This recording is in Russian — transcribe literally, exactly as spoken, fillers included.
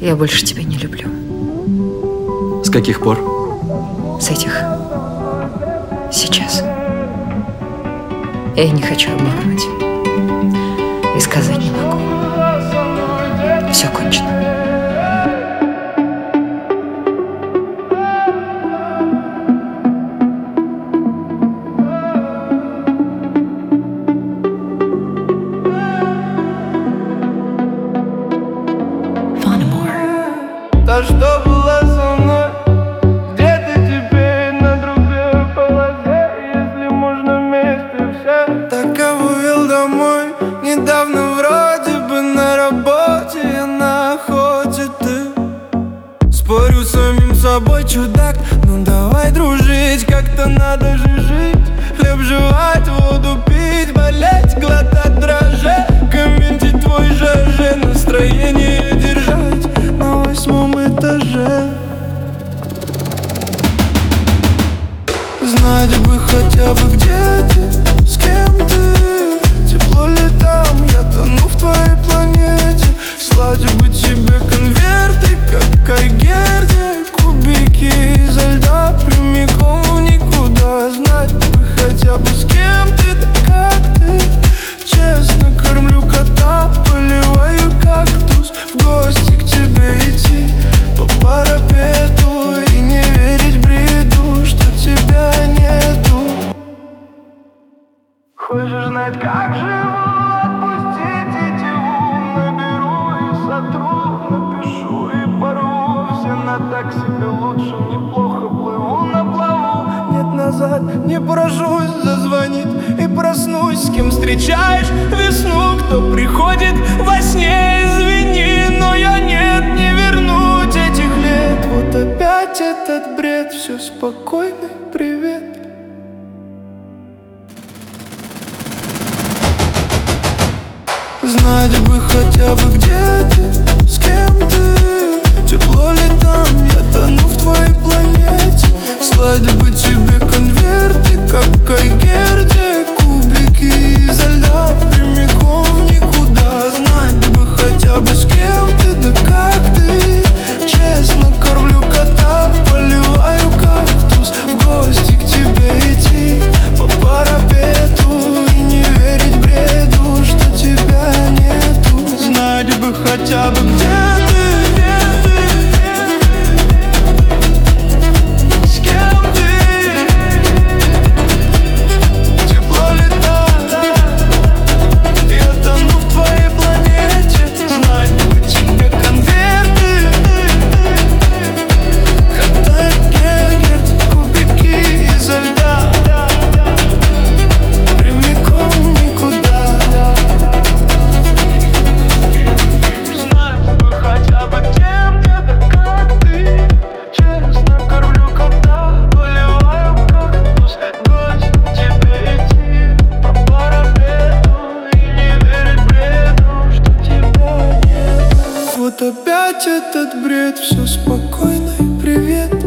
Я больше тебя не люблю. С каких пор? С этих. Сейчас. Я не хочу обманывать. И сказать не могу. Все кончено. Та, что была со мной, где-то теперь на другой полосе. Если можно вместе все. Так кого вел домой, недавно вроде бы на работе, я на охоте, ты. Спорю с самим собой, чудак, ну давай дружить, как-то надо же жить. Хлеб жевать, воду пить, болеть, глотать дрожжи, комментить твой ЖЖ, настроение держать на восьмом этаже. Знать бы хотя бы, где ты, с кем ты. Тепло ли там, я тону в твоей планете. Слать бы тебе конверты, как Айгерде, кубики изо льда прямиком в никуда. Знать бы хотя бы, с кем ты, да как ты. Честно кормлю кота, поливаю кактус. В гости к тебе идти по парапету и не верить бреду, что тебя нету. Хочешь знать, как живу? Отпустить идиот. Наберу и сотру, напишу и порву. Все на так себе лучше, неплохо плыву на плаву. Нет, назад не поражусь, зазвонит и проснусь. С кем встречаешь весну, кто приходит во сне, извини, но я нет, не вернуть этих лет. Вот опять этот бред, все спокойно, привет. Знать бы хотя бы, где ты, с кем ты. Тепло ли там, я тону в твоей планете. Слать бы тебе конверты, как Айгерде, кубики изо льда прямиком в никуда. Знать бы хотя бы, с кем ты, да как ты. Честно кормлю кота, поливаю кактус. В гости к тебе идти по парапету и не верить бреду, что тебя нету. Знать бы хотя бы, где ты, где ты, с кем ты. Тепло ли там, я тону в твоей планете. Знать бы тебе конверты, как Айгерде, кубики изо льда прямиком в никуда. Знать бы хотя бы, кем ты, да как ты. Честно кормлю кота, поливаю кактус. Гость к тебе идти по парапету и не верить бреду, что тебя нет. Вот опять этот бред, все спокойно и привет.